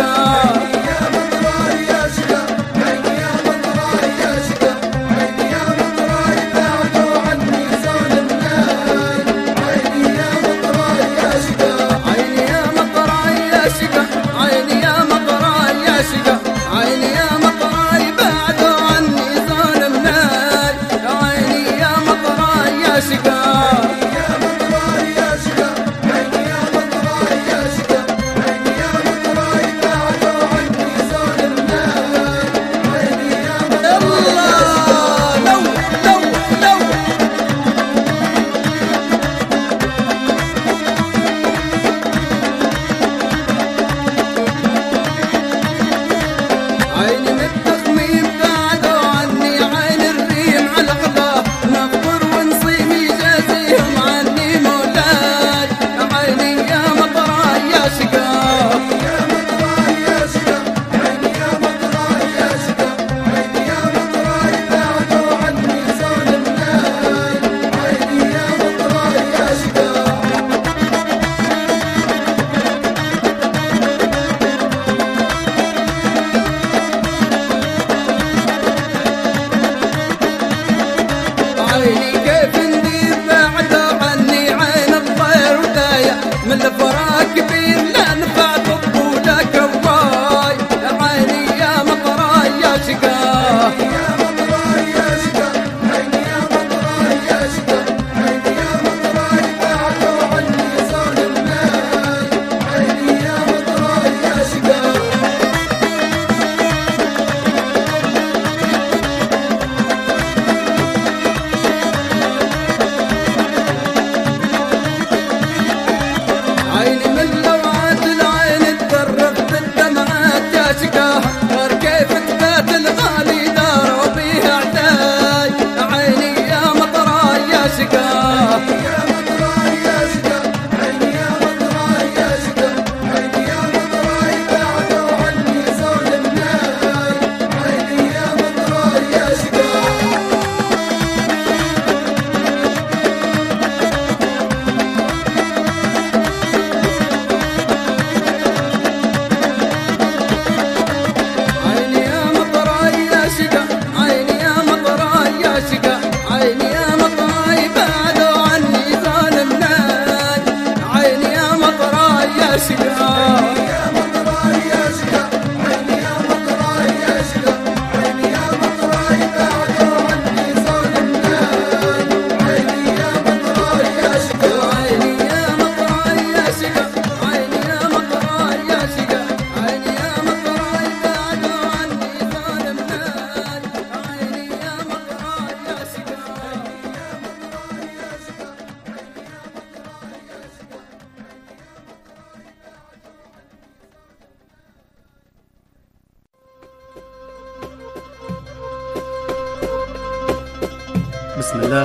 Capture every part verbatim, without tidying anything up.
بسم الله.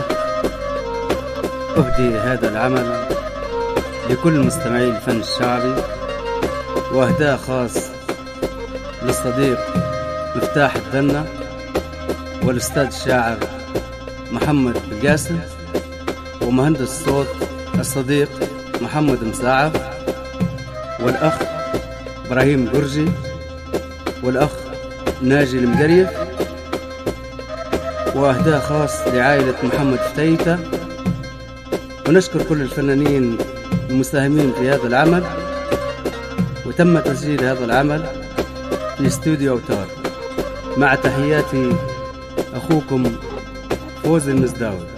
أهدي هذا العمل لكل مستمعي الفن الشعبي، وأهداء خاص للصديق مفتاح الدنة والأستاذ الشاعر محمد القاسم، ومهندس الصوت الصديق محمد مساعف، والأخ إبراهيم قرجي، والأخ ناجي المقريف، وأهداء خاص لعائلة محمد فتيتة. ونشكر كل الفنانين المساهمين في هذا العمل. وتم تسجيل هذا العمل في استوديو أوتار، مع تحياتي أخوكم فوزي المزداوي.